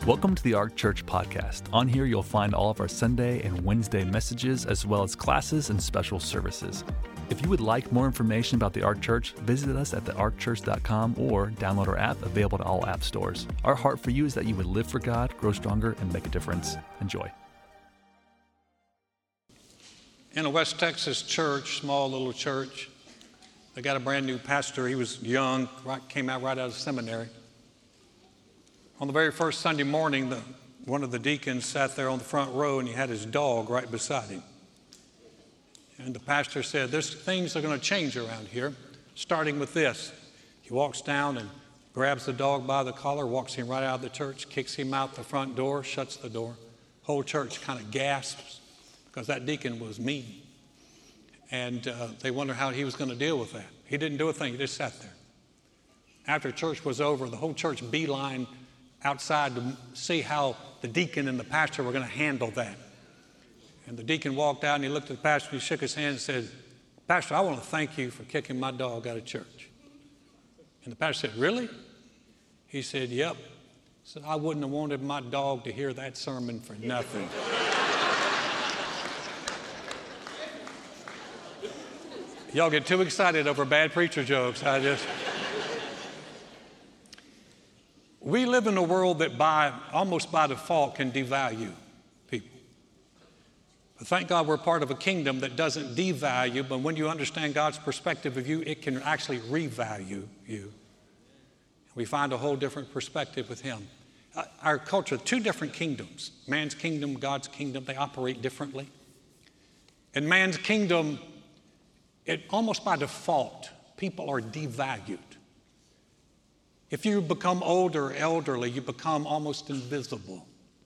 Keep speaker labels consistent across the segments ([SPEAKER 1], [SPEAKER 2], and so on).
[SPEAKER 1] Welcome to the Ark Church podcast. On here, you'll find all of our Sunday and Wednesday messages, as well as classes and special services. If you would like more information about the Ark Church, visit us at thearkchurch.com or download our app, available to all app stores. Our heart for you is that you would live for God, grow stronger, and make a difference. Enjoy.
[SPEAKER 2] In a West Texas church, small little church, they got a brand new pastor. He was young, came out right out of seminary. On the very first Sunday morning, one of the deacons sat there on the front row and he had his dog right beside him. And the pastor said, things are going to change around here, starting with this. He walks down and grabs the dog by the collar, walks him right out of the church, kicks him out the front door, shuts the door. Whole church kind of gasps because that deacon was mean. And they wonder how he was going to deal with that. He didn't do a thing, he just sat there. After church was over, the whole church beelined outside to see how the deacon and the pastor were going to handle that. And the deacon walked out and he looked at the pastor and he shook his hand and said, "Pastor, I want to thank you for kicking my dog out of church." And the pastor said, "Really?" He said, "Yep." He said, "I wouldn't have wanted my dog to hear that sermon for nothing." Y'all get too excited over bad preacher jokes. We live in a world that almost by default can devalue people. But thank God we're part of a kingdom that doesn't devalue, but when you understand God's perspective of you, it can actually revalue you. We find a whole different perspective with Him. Our culture, two different kingdoms, man's kingdom, God's kingdom, they operate differently. In man's kingdom, it almost by default, people are devalued. If you become older, elderly, you become almost invisible.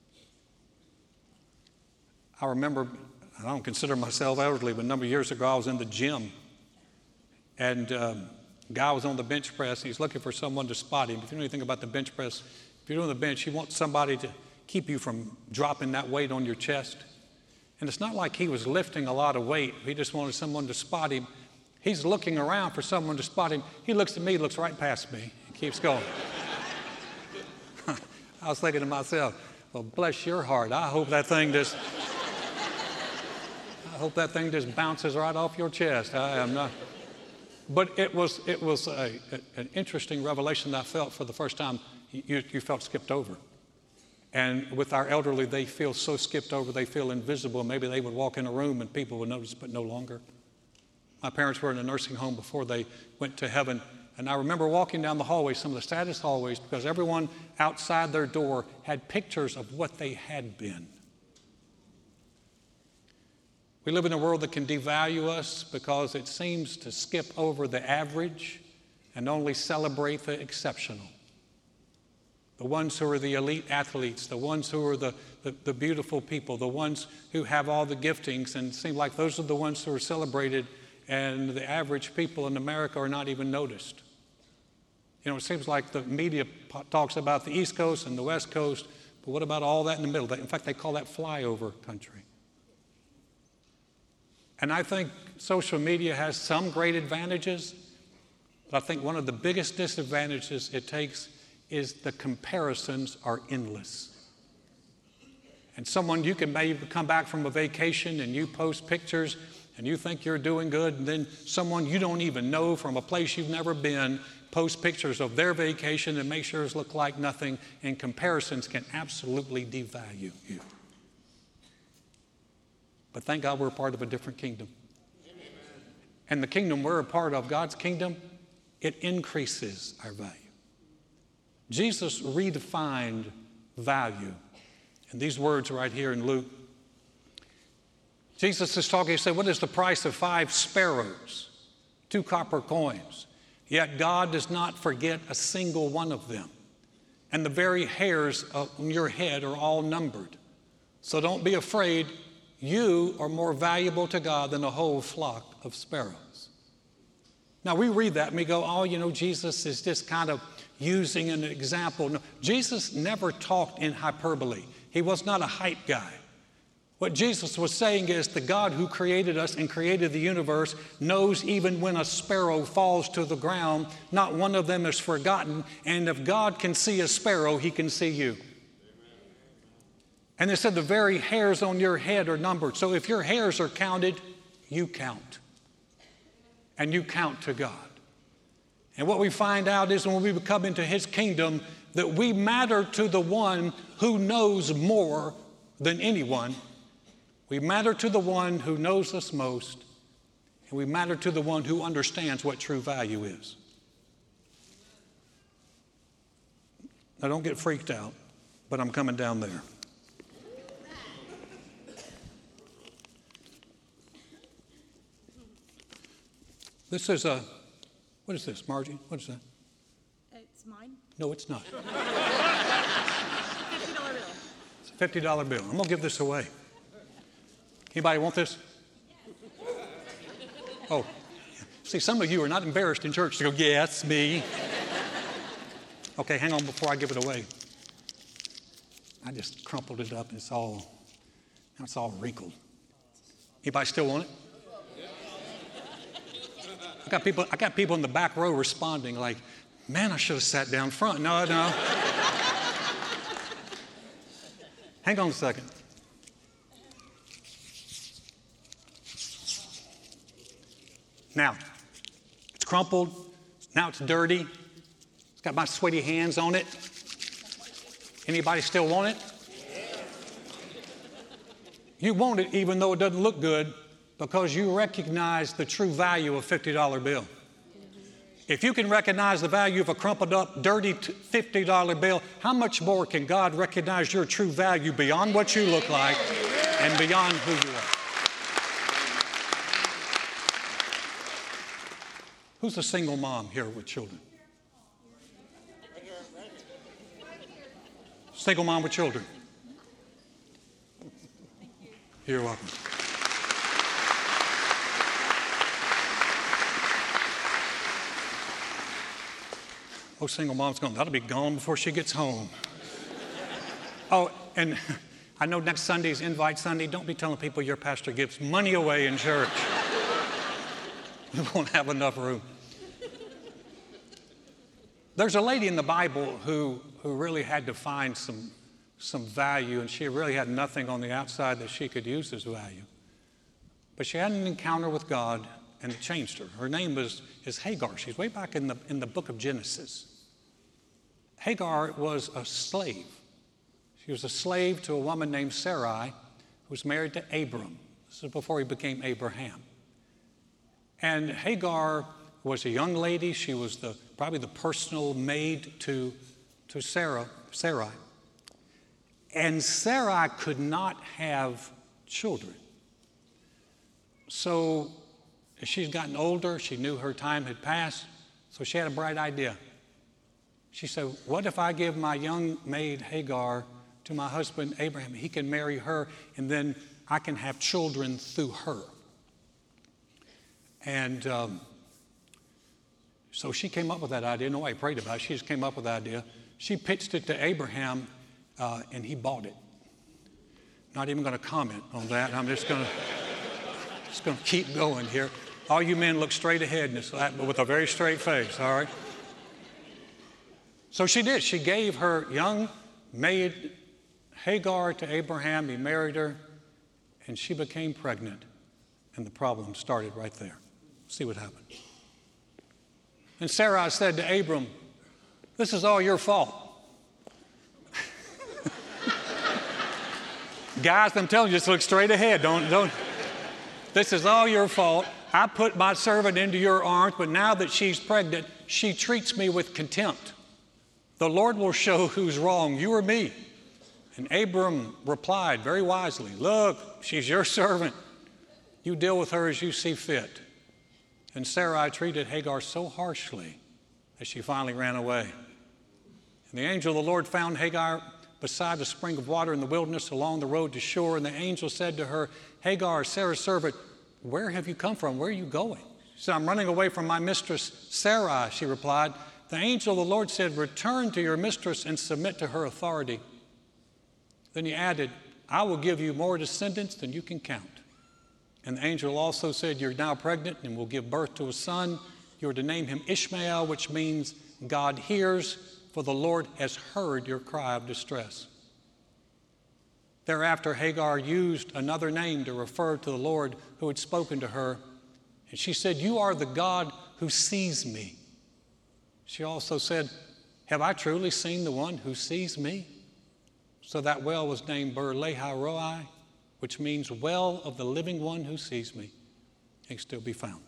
[SPEAKER 2] I remember, I don't consider myself elderly, but a number of years ago I was in the gym and a guy was on the bench press and he's looking for someone to spot him. If you know anything about the bench press, if you're doing the bench, you want somebody to keep you from dropping that weight on your chest. And it's not like he was lifting a lot of weight. He just wanted someone to spot him. He's looking around for someone to spot him. He looks at me, looks right past me, and keeps going. I was thinking to myself, well, bless your heart. I hope that thing just bounces right off your chest. I am not. But it was an interesting revelation that I felt for the first time. You felt skipped over. And with our elderly, they feel so skipped over, they feel invisible. Maybe they would walk in a room and people would notice, but no longer. My parents were in a nursing home before they went to heaven. And I remember walking down the hallway, some of the saddest hallways, because everyone outside their door had pictures of what they had been. We live in a world that can devalue us because it seems to skip over the average and only celebrate the exceptional. The ones who are the elite athletes, the ones who are the beautiful people, the ones who have all the giftings, and it seems like those are the ones who are celebrated, and the average people in America are not even noticed. You know, it seems like the media talks about the East Coast and the West Coast, but what about all that in the middle? In fact, they call that flyover country. And I think social media has some great advantages, but I think one of the biggest disadvantages it takes is the comparisons are endless. And you can maybe come back from a vacation and you post pictures and you think you're doing good, and then someone you don't even know from a place you've never been posts pictures of their vacation and makes yours look like nothing, and comparisons can absolutely devalue you. But thank God we're a part of a different kingdom. Amen. And the kingdom we're a part of, God's kingdom, it increases our value. Jesus redefined value. And these words right here in Luke. Jesus is talking, he said, "What is the price of 5 sparrows? 2 copper coins. Yet God does not forget a single one of them. And the very hairs on your head are all numbered. So don't be afraid. You are more valuable to God than a whole flock of sparrows." Now we read that and we go, oh, Jesus is just kind of using an example. No, Jesus never talked in hyperbole. He was not a hype guy. What Jesus was saying is the God who created us and created the universe knows even when a sparrow falls to the ground, not one of them is forgotten. And if God can see a sparrow, He can see you. Amen. And they said the very hairs on your head are numbered. So if your hairs are counted, you count. And you count to God. And what we find out is when we come into His kingdom, that we matter to the one who knows more than anyone. We matter to the one who knows us most. And we matter to the one who understands what true value is. Now don't get freaked out, but I'm coming down there. This is what is this, Margie? What is that?
[SPEAKER 3] It's mine.
[SPEAKER 2] No, it's not.
[SPEAKER 3] $50 bill.
[SPEAKER 2] It's a $50 bill. I'm going to give this away. Anybody want this? Oh, see, some of you are not embarrassed in church to go, yeah, it's me. Okay, hang on before I give it away. I just crumpled it up and now it's all wrinkled. Anybody still want it? I got people in the back row responding like, man, I should have sat down front. No. Hang on a second. Now, it's crumpled. Now it's dirty. It's got my sweaty hands on it. Anybody still want it? You want it even though it doesn't look good, because you recognize the true value of a $50 bill. If you can recognize the value of a crumpled up, dirty $50 bill, how much more can God recognize your true value beyond what you look like and beyond who you are? Who's a single mom here with children? Single mom with children. You're welcome. Oh, single mom's gone. That'll be gone before she gets home. Oh, and I know next Sunday's Invite Sunday. Don't be telling people your pastor gives money away in church. We won't have enough room. There's a lady in the Bible who really had to find some value, and she really had nothing on the outside that she could use as value. But she had an encounter with God, and it changed her. Her name is Hagar. She's way back in the book of Genesis. Hagar was a slave. She was a slave to a woman named Sarai, who was married to Abram. This is before he became Abraham. And Hagar was a young lady. She was probably the personal maid to Sarai. And Sarai could not have children. So as she's gotten older, she knew her time had passed, so she had a bright idea. She said, what if I give my young maid Hagar to my husband Abraham? He can marry her, and then I can have children through her. And so she came up with that idea. Nobody prayed about it. She just came up with the idea. She pitched it to Abraham, and he bought it. Not even going to comment on that. I'm just going to keep going here. All you men look straight ahead in this, but with a very straight face, all right? So she did. She gave her young maid Hagar to Abraham. He married her, and she became pregnant. And the problem started right there. See what happened. And Sarai said to Abram, this is all your fault. Guys, I'm telling you, just look straight ahead. Don't. This is all your fault. I put my servant into your arms, but now that she's pregnant, she treats me with contempt. The Lord will show who's wrong, you or me. And Abram replied very wisely, look, she's your servant. You deal with her as you see fit. And Sarai treated Hagar so harshly that she finally ran away. And the angel of the Lord found Hagar beside a spring of water in the wilderness along the road to shore. And the angel said to her, Hagar, Sarah's servant, where have you come from? Where are you going? She said, I'm running away from my mistress Sarai, she replied. The angel of the Lord said, return to your mistress and submit to her authority. Then he added, I will give you more descendants than you can count. And the angel also said, you're now pregnant and will give birth to a son. You are to name him Ishmael, which means God hears, for the Lord has heard your cry of distress. Thereafter, Hagar used another name to refer to the Lord who had spoken to her. And she said, "You are the God who sees me." She also said, "Have I truly seen the one who sees me?" So that well was named Ber-lahai-roi, which means well of the living one who sees me. It can still be found.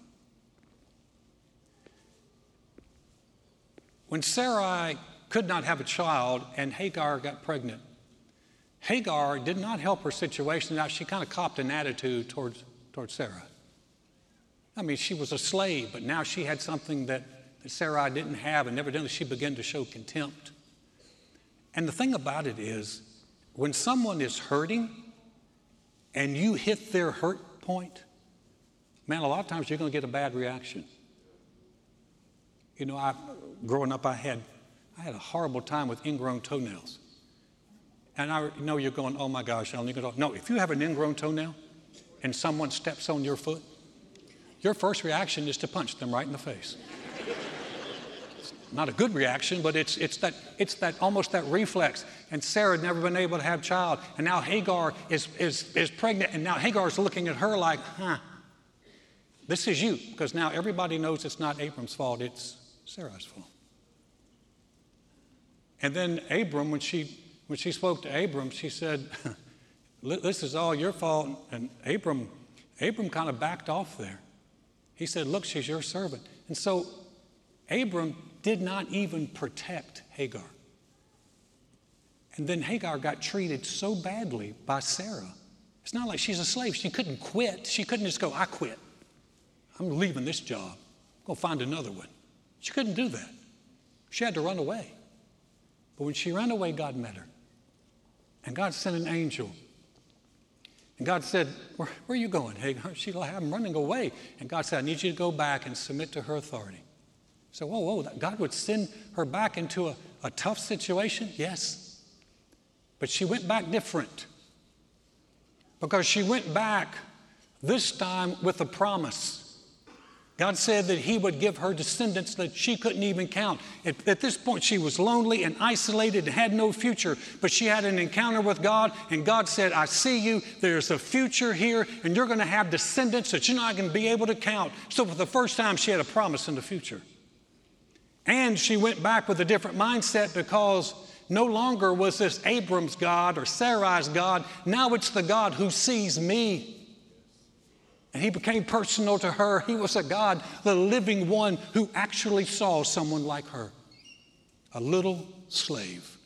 [SPEAKER 2] When Sarai could not have a child and Hagar got pregnant, Hagar did not help her situation. Now, she kind of copped an attitude towards Sarah. I mean, she was a slave, but now she had something that Sarai didn't have, and evidently she began to show contempt. And the thing about it is, when someone is hurting and you hit their hurt point, man, a lot of times you're going to get a bad reaction. You know, growing up, I had a horrible time with ingrown toenails. And I know you're going, "Oh my gosh, Alan, you're going to..." No, if you have an ingrown toenail and someone steps on your foot, your first reaction is to punch them right in the face. It's not a good reaction, but it's that almost that reflex. And Sarah had never been able to have a child, and now Hagar is pregnant, and now Hagar's looking at her like, this is you, because now everybody knows it's not Abram's fault, it's Sarah's fault. And then Abram, when she spoke to Abram, she said, "This is all your fault." And Abram kind of backed off there. He said, "Look, she's your servant." And so Abram did not even protect Hagar. And then Hagar got treated so badly by Sarah. It's not like she's a slave. She couldn't quit. She couldn't just go, "I quit. I'm leaving this job. I'm going to find another one." She couldn't do that. She had to run away. But when she ran away, God met her. And God sent an angel. And God said, where are you going, Hagar? She's like, "I'm running away." And God said, "I need you to go back and submit to her authority." So, whoa, God would send her back into a tough situation? Yes. But she went back different. Because she went back this time with a promise. God said that he would give her descendants that she couldn't even count. At this point, she was lonely and isolated and had no future, but she had an encounter with God, and God said, "I see you. There's a future here, and you're going to have descendants that you're not going to be able to count." So for the first time, she had a promise in the future. And she went back with a different mindset, because no longer was this Abram's God or Sarai's God. Now it's the God who sees me. And he became personal to her. He was a God, the living one, who actually saw someone like her, a little slave.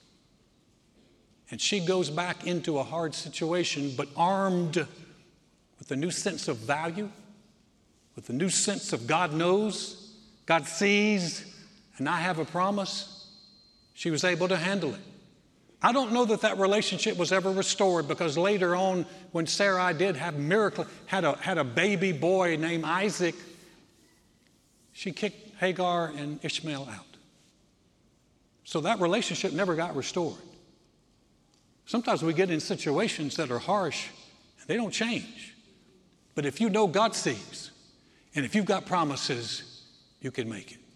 [SPEAKER 2] And she goes back into a hard situation, but armed with a new sense of value, with a new sense of God knows, God sees, and I have a promise. She was able to handle it. I don't know that relationship was ever restored, because later on, when Sarai did have miracle, had a baby boy named Isaac, she kicked Hagar and Ishmael out. So that relationship never got restored. Sometimes we get in situations that are harsh, and they don't change. But if you know God sees, and if you've got promises, you can make it.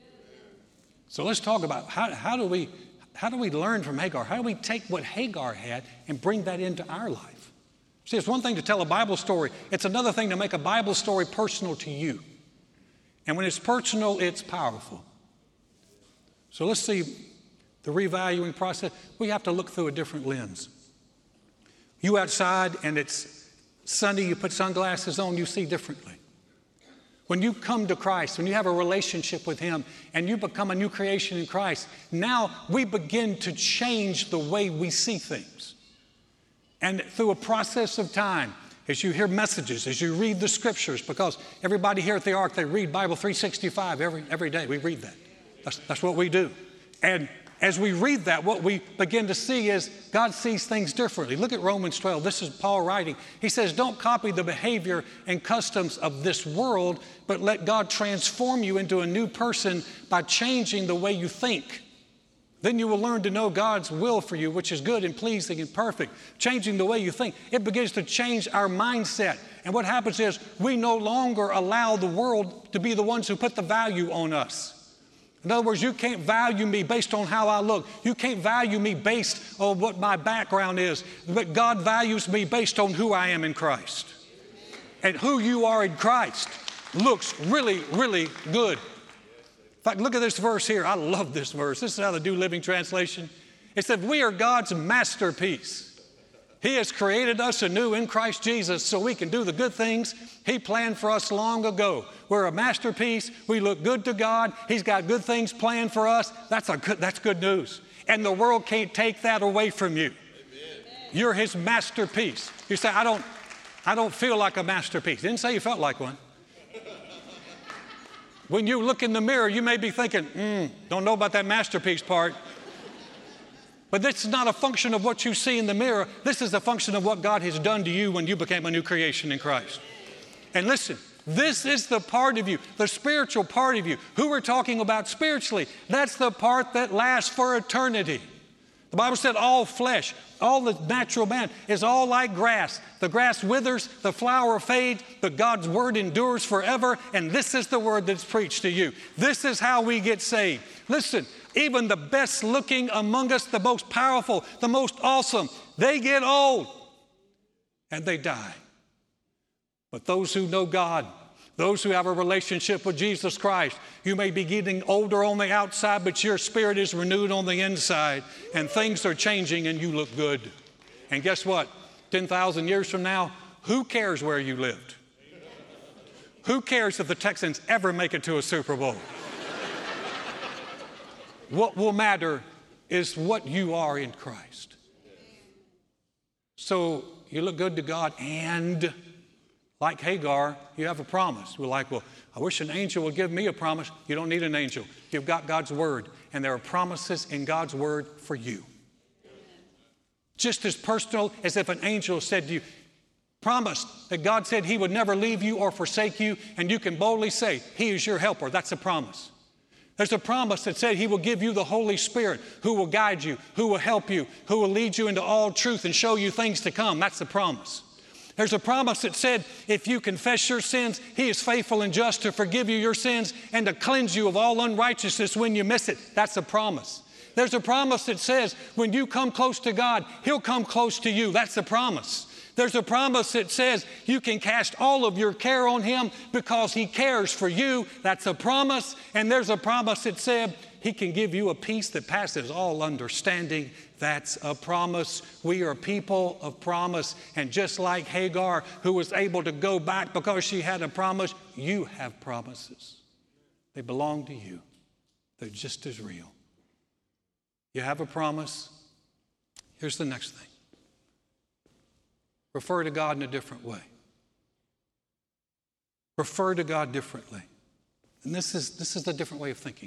[SPEAKER 2] So let's talk about how do we learn from Hagar? How do we take what Hagar had and bring that into our life? See, it's one thing to tell a Bible story. It's another thing to make a Bible story personal to you. And when it's personal, it's powerful. So let's see the revaluing process. We have to look through a different lens. You outside and it's sunny, you put sunglasses on, you see differently. When you come to Christ, when you have a relationship with him and you become a new creation in Christ, now we begin to change the way we see things. And through a process of time, as you hear messages, as you read the scriptures, because everybody here at the Ark, they read Bible 365 every day. We read that. That's what we do. And as we read that, what we begin to see is God sees things differently. Look at Romans 12. This is Paul writing. He says, "Don't copy the behavior and customs of this world, but let God transform you into a new person by changing the way you think. Then you will learn to know God's will for you, which is good and pleasing and perfect." Changing the way you think. It begins to change our mindset. And what happens is we no longer allow the world to be the ones who put the value on us. In other words, you can't value me based on how I look. You can't value me based on what my background is. But God values me based on who I am in Christ. And who you are in Christ looks really, really good. In fact, look at this verse here. I love this verse. This is how the New Living Translation. It said, we are God's masterpiece. He has created us anew in Christ Jesus so we can do the good things He planned for us long ago. We're a masterpiece. We look good to God. He's got good things planned for us. That's good news. And the world can't take that away from you. Amen. You're His masterpiece. You say, I don't feel like a masterpiece. Didn't say you felt like one. When you look in the mirror, you may be thinking, don't know about that masterpiece part. But this is not a function of what you see in the mirror. This is a function of what God has done to you when you became a new creation in Christ. And listen, this is the part of you, the spiritual part of you. Who we're talking about spiritually, that's the part that lasts for eternity. The Bible said all flesh, all the natural man is all like grass. The grass withers, the flower fades, but God's word endures forever, and this is the word that's preached to you. This is how we get saved. Listen, even the best looking among us, the most powerful, the most awesome, they get old and they die. But those who know God, those who have a relationship with Jesus Christ, you may be getting older on the outside, but your spirit is renewed on the inside, and things are changing and you look good. And guess what? 10,000 years from now, who cares where you lived? Who cares if the Texans ever make it to a Super Bowl? What will matter is what you are in Christ. So you look good to God, and like Hagar, you have a promise. We're like, well, I wish an angel would give me a promise. You don't need an angel. You've got God's word, and there are promises in God's word for you. Just as personal as if an angel said to you, promised that God said He would never leave you or forsake you, and you can boldly say, He is your helper. That's a promise. There's a promise that said He will give you the Holy Spirit who will guide you, who will help you, who will lead you into all truth and show you things to come. That's the promise. There's a promise that said if you confess your sins, He is faithful and just to forgive you your sins and to cleanse you of all unrighteousness when you miss it. That's a promise. There's a promise that says when you come close to God, He'll come close to you. That's a promise. There's a promise that says you can cast all of your care on Him because He cares for you. That's a promise. And there's a promise that said He can give you a peace that passes all understanding. That's a promise. We are people of promise. And just like Hagar, who was able to go back because she had a promise, you have promises. They belong to you. They're just as real. You have a promise. Here's the next thing. Refer to God in a different way. Refer to God differently. And this is a different way of thinking.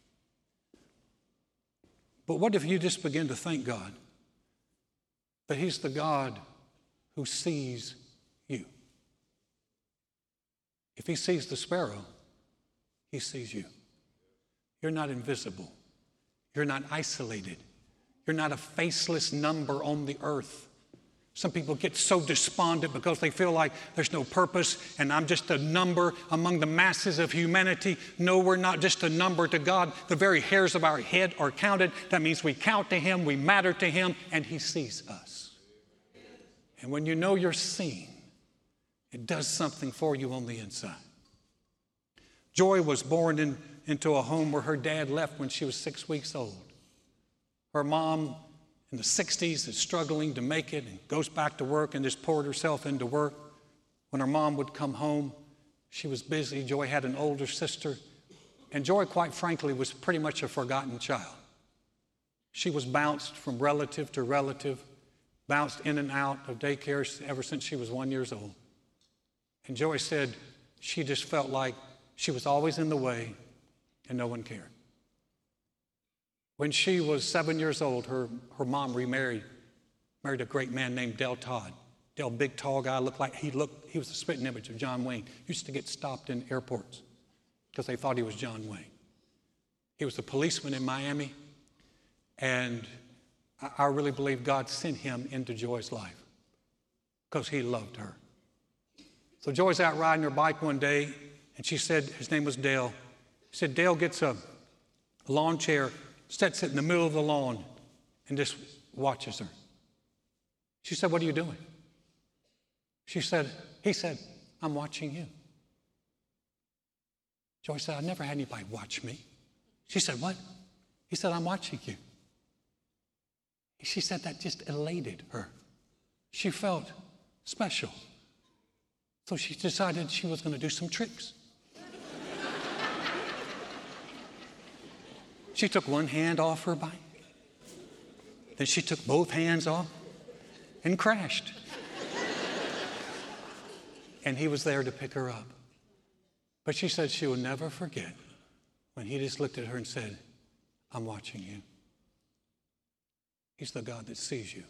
[SPEAKER 2] But what if you just begin to thank God that He's the God who sees you? If He sees the sparrow, He sees you. You're not invisible. You're not isolated. You're not a faceless number on the earth. Some people get so despondent because they feel like there's no purpose and I'm just a number among the masses of humanity. No, we're not just a number to God. The very hairs of our head are counted. That means we count to Him, we matter to Him, and He sees us. And when you know you're seen, it does something for you on the inside. Joy was born into a home where her dad left when she was 6 weeks old. Her mom in the 60s is struggling to make it and goes back to work and just poured herself into work. When her mom would come home, she was busy. Joy had an older sister. And Joy, quite frankly, was pretty much a forgotten child. She was bounced from relative to relative, bounced in and out of daycare ever since she was 1 year old. And Joy said she just felt like she was always in the way and no one cared. When she was 7 years old, her mom married a great man named Del Todd. Del, big, tall guy, he was the spitting image of John Wayne. Used to get stopped in airports because they thought he was John Wayne. He was a policeman in Miami, and I really believe God sent him into Joy's life because He loved her. So Joy's out riding her bike one day, and she said, his name was Dale. She said, Dale gets a a lawn chair, sets it in the middle of the lawn, and just watches her. She said, "What are you doing?" He said, "I'm watching you." Joy said, "I never had anybody watch me." She said, "What?" He said, "I'm watching you." She said that just elated her. She felt special. So she decided she was going to do some tricks. She took one hand off her bike. Then she took both hands off and crashed. And he was there to pick her up. But she said she will never forget when he just looked at her and said, "I'm watching you." He's the God that sees you.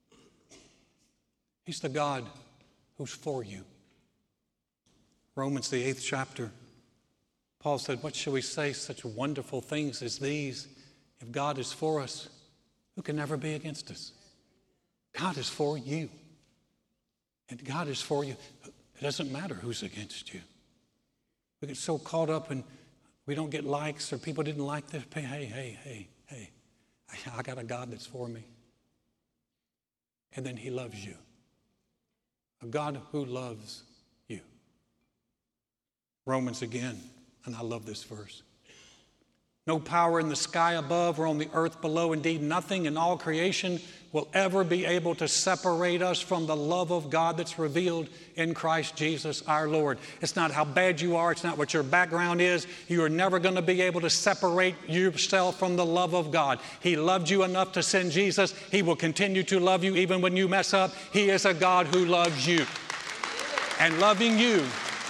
[SPEAKER 2] He's the God who's for you. Romans, the 8th chapter, Paul said, "What shall we say? Such wonderful things as these. If God is for us, who can never be against us?" God is for you. And God is for you. It doesn't matter who's against you. We get so caught up and we don't get likes or people didn't like this. Hey. I got a God that's for me. And then he loves you. A God who loves you. Romans again, and I love this verse. No power in the sky above or on the earth below, indeed nothing in all creation will ever be able to separate us from the love of God that's revealed in Christ Jesus our Lord. It's not how bad you are. It's not what your background is. You are never going to be able to separate yourself from the love of God. He loved you enough to send Jesus. He will continue to love you even when you mess up. He is a God who loves you. And loving you,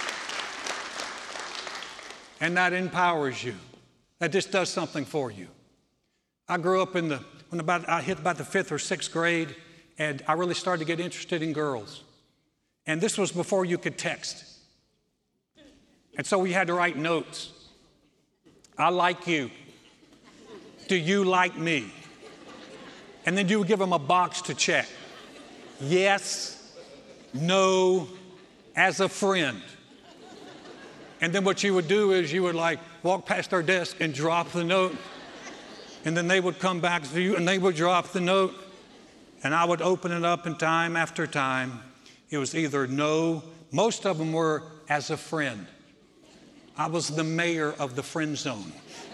[SPEAKER 2] and that empowers you. That just does something for you. I grew up I hit about the 5th or 6th grade, and I really started to get interested in girls. And this was before you could text. And so we had to write notes. I like you. Do you like me? And then you would give them a box to check. Yes, no, as a friend. And then what you would do is you would walk past their desk and drop the note. And then they would come back to you and they would drop the note. And I would open it up, and time after time, it was either no. Most of them were as a friend. I was the mayor of the friend zone.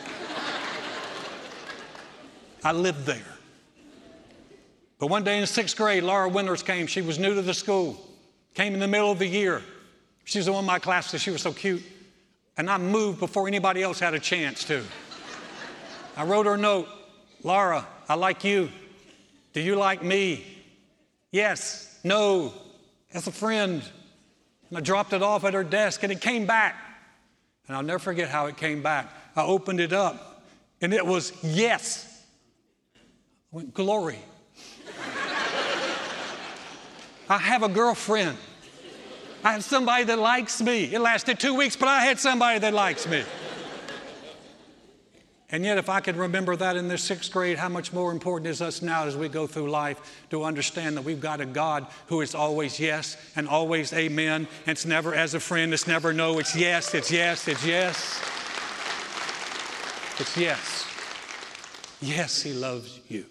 [SPEAKER 2] I lived there. But one day in 6th grade, Laura Winters came. She was new to the school. Came in the middle of the year. She was the one in my class that she was so cute. And I moved before anybody else had a chance to. I wrote her a note. Laura, I like you. Do you like me? Yes, no, as a friend. And I dropped it off at her desk, and it came back. And I'll never forget how it came back. I opened it up, and it was yes. I went, glory. I have a girlfriend. I have somebody that likes me. It lasted 2 weeks, but I had somebody that likes me. And yet, if I could remember that in the 6th grade, how much more important is us now as we go through life to understand that we've got a God who is always yes and always amen. And it's never as a friend, it's never no, it's yes, it's yes, it's yes. It's yes. Yes, he loves you.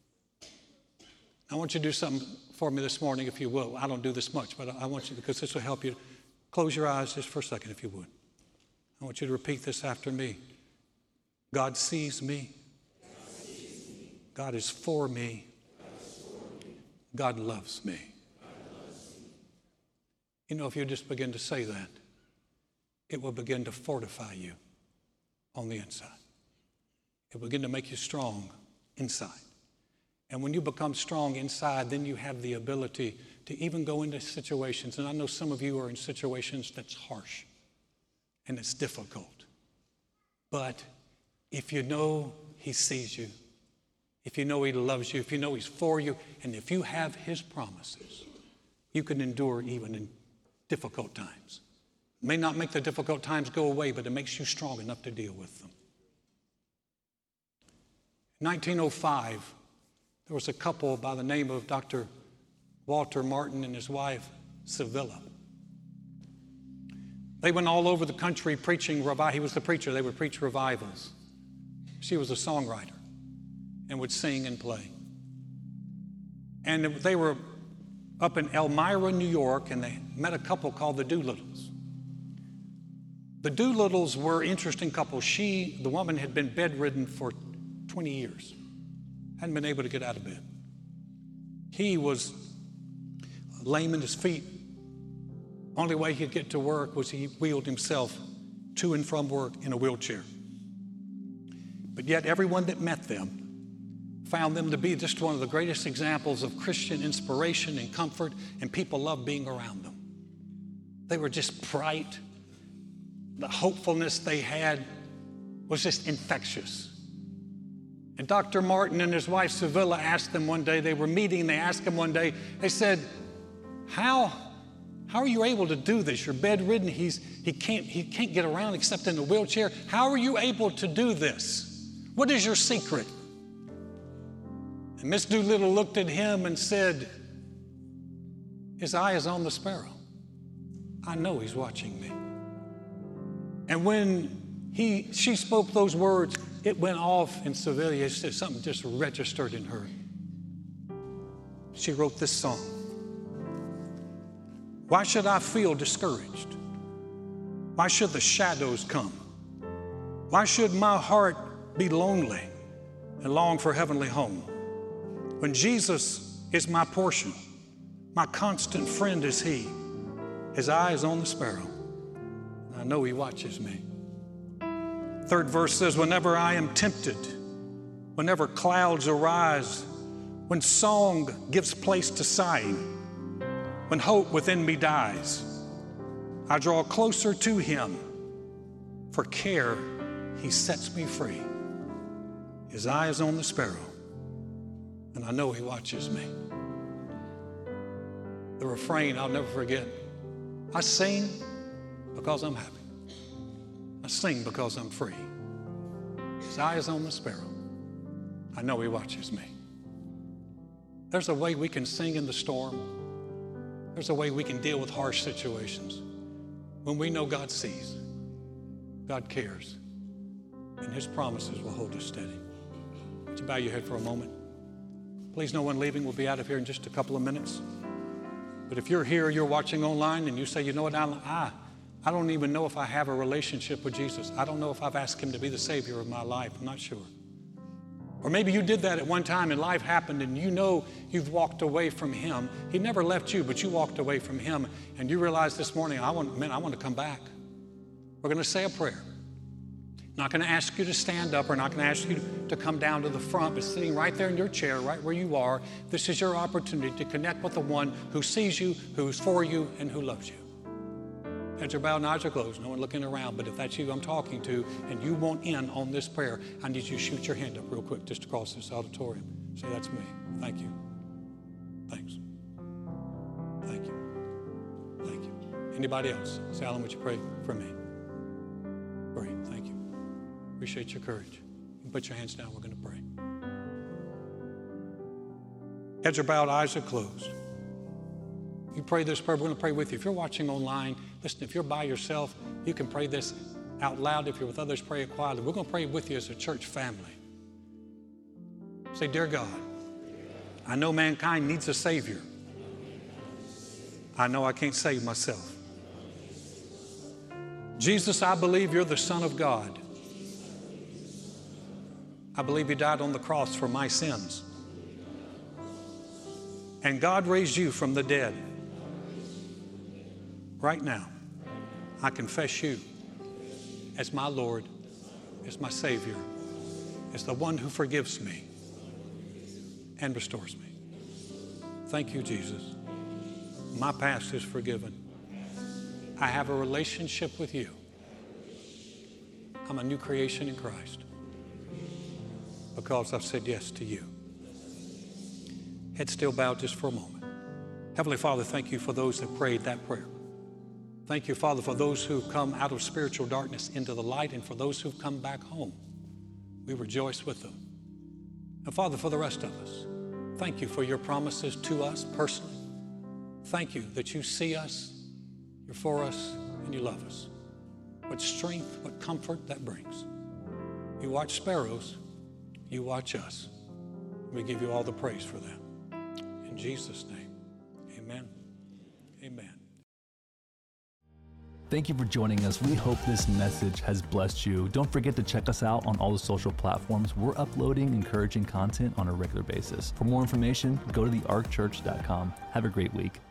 [SPEAKER 2] I want you to do something for me this morning, if you will. I don't do this much, but I want you, because this will help you. Close your eyes just for a second, if you would. I want you to repeat this after me. God sees me. God is for me. God loves me. You know, if you just begin to say that, it will begin to fortify you on the inside. It will begin to make you strong inside. And when you become strong inside, then you have the ability to even go into situations. And I know some of you are in situations that's harsh and it's difficult. But if you know he sees you, if you know he loves you, if you know he's for you, and if you have his promises, you can endure even in difficult times. It may not make the difficult times go away, but it makes you strong enough to deal with them. In 1905, there was a couple by the name of Dr. Walter Martin and his wife, Sevilla. They went all over the country preaching revival. He was the preacher. They would preach revivals. She was a songwriter and would sing and play. And they were up in Elmira, New York, and they met a couple called the Doolittles. The Doolittles were an interesting couple. The woman had been bedridden for 20 years, hadn't been able to get out of bed. He was lame in his feet. Only way he'd get to work was he wheeled himself to and from work in a wheelchair. But yet everyone that met them found them to be just one of the greatest examples of Christian inspiration and comfort, and people loved being around them. They were just bright. The hopefulness they had was just infectious. And Dr. Martin and his wife Sevilla asked them one day, they were meeting, they asked him one day, they said, how are you able to do this? You're bedridden, he can't get around except in a wheelchair. How are you able to do this? What is your secret? And Miss Doolittle looked at him and said, his eye is on the sparrow. I know he's watching me. And when she spoke those words, it went off in Sevilla. Something just registered in her. She wrote this song. Why should I feel discouraged? Why should the shadows come? Why should my heart be lonely and long for heavenly home? When Jesus is my portion, my constant friend is he. His eye is on the sparrow, and I know he watches me. Third verse says, whenever I am tempted, whenever clouds arise, when song gives place to sighing, when hope within me dies, I draw closer to him. For care, he sets me free. His eye is on the sparrow, and I know he watches me. The refrain I'll never forget. I sing because I'm happy. I sing because I'm free. His eye is on the sparrow. I know he watches me. There's a way we can sing in the storm. There's a way we can deal with harsh situations. When we know God sees, God cares, and his promises will hold us steady. Would you bow your head for a moment? Please, no one leaving. We'll be out of here in just a couple of minutes. But if you're here, you're watching online, and you say, you know what, Alan, I don't even know if I have a relationship with Jesus. I don't know if I've asked him to be the Savior of my life. I'm not sure. Or maybe you did that at one time and life happened and you know you've walked away from him. He never left you, but you walked away from him and you realized this morning, I want to come back. We're going to say a prayer. Not going to ask you to stand up. We're not going to ask you to come down to the front, but sitting right there in your chair, right where you are, this is your opportunity to connect with the one who sees you, who's for you, and who loves you. Heads are bowed and eyes are closed. No one looking around. But if that's you I'm talking to and you want in on this prayer, I need you to shoot your hand up real quick just across this auditorium. Say, that's me. Thank you. Thanks. Thank you. Thank you. Anybody else? Say, Alan, would you pray for me? Great. Thank you. Appreciate your courage. You can put your hands down. We're going to pray. Heads are bowed, eyes are closed. You pray this prayer, we're going to pray with you. If you're watching online, listen, if you're by yourself, you can pray this out loud. If you're with others, pray it quietly. We're going to pray with you as a church family. Say, dear God, I know mankind needs a Savior. I know I can't save myself. Jesus, I believe you're the Son of God. I believe you died on the cross for my sins. And God raised you from the dead. Right now, I confess you as my Lord, as my Savior, as the one who forgives me and restores me. Thank you, Jesus. My past is forgiven. I have a relationship with you. I'm a new creation in Christ because I've said yes to you. Head still bowed just for a moment. Heavenly Father, thank you for those that prayed that prayer. Thank you, Father, for those who've come out of spiritual darkness into the light and for those who've come back home. We rejoice with them. And Father, for the rest of us, thank you for your promises to us personally. Thank you that you see us, you're for us, and you love us. What strength, what comfort that brings. You watch sparrows, you watch us. We give you all the praise for that. In Jesus' name, amen. Amen.
[SPEAKER 1] Thank you for joining us. We hope this message has blessed you. Don't forget to check us out on all the social platforms. We're uploading encouraging content on a regular basis. For more information, go to thearkchurch.com. Have a great week.